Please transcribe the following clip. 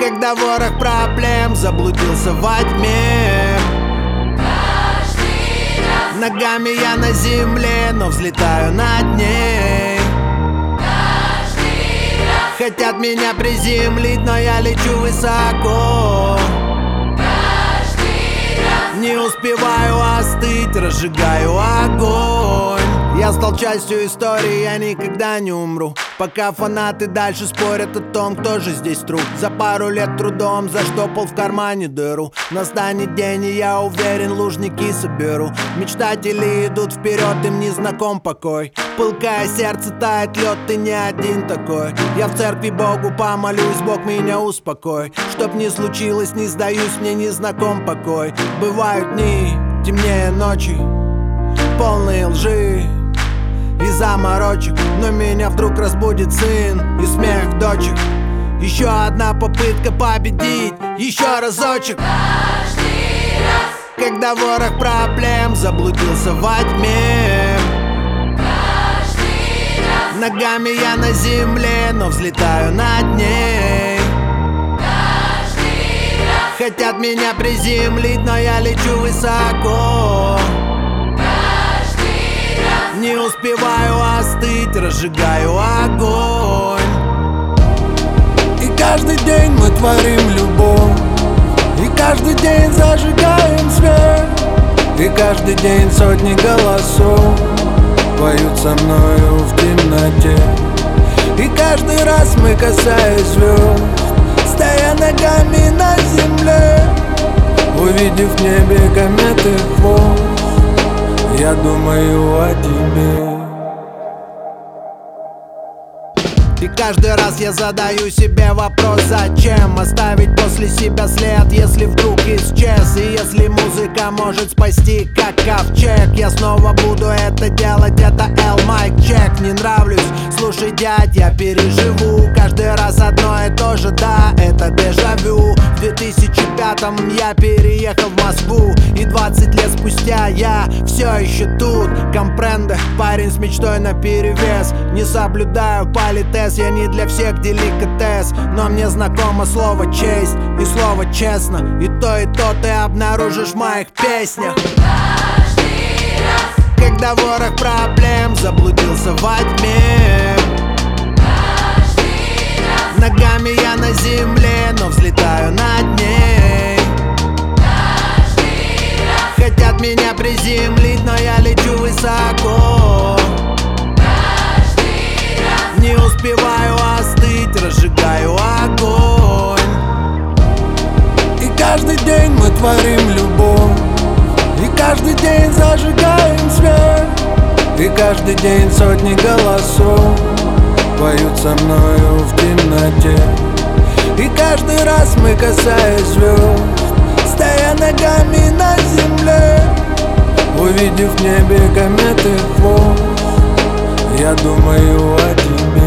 Когда ворох проблем заблудился во тьме. Каждый раз Ногами я на земле, но взлетаю над ней. Каждый раз Хотят меня приземлить, но я лечу высоко. Каждый раз Не успеваю остыть, разжигаю огонь. Я стал частью истории, я никогда не умру. Пока фанаты дальше спорят о том, кто же здесь труп. За пару лет трудом заштопал в кармане дыру. Настанет день, и я уверен, лужники соберу. Мечтатели идут вперед, им не знаком покой. Пылкое сердце тает лед, ты не один такой. Я в церкви Богу помолюсь, Бог меня успокой. Чтоб не случилось, не сдаюсь, мне не знаком покой. Бывают дни темнее ночи, полные лжи и заморочек, но меня вдруг разбудит сын и смех дочек. Еще одна попытка победить, еще разочек. Каждый раз Когда ворох проблем заблудился во тьме. Каждый раз Ногами я на земле, но взлетаю над ней. Каждый раз Хотят меня приземлить, но я лечу высоко. Не успеваю остыть, разжигаю огонь. И каждый день мы творим любовь, и каждый день зажигаем свет. И каждый день сотни голосов поют со мною в темноте. И каждый раз мы, касаясь звезд, стоя ногами на земле, увидев в небе кометы хвост, я думаю о тебе. И каждый раз я задаю себе вопрос: зачем оставить после себя след, если вдруг исчез? И если музыка может спасти, как ковчег, я снова буду это делать, это Майк Чек. Не нравлюсь, слушай, дядь, я переживу каждый раз одно и то же, да, это дежавю. В 2005-м я переехал в Москву, и 20 лет спустя я все еще тут. Компренде, парень с мечтой наперевес. Не соблюдаю политез, я не для всех деликатес, но мне знакомо слово честь и слово честно. И то ты обнаружишь в моих песнях. Каждый раз Когда ворох проблем заблудился во тьме. Каждый раз Ногами я на земле, но взлетаю над ней. Каждый раз Хотят меня приземлить, но я лечу высоко. Каждый раз Не успеваю остыть, разжигаю огонь. И каждый день мы творим любовь, и каждый день зажигаем свет. И каждый день сотни голосов поют со мною в темноте. И каждый раз мы, касаясь звезд, стоя ногами на земле, увидев в небе кометы хвост, я думаю о тебе.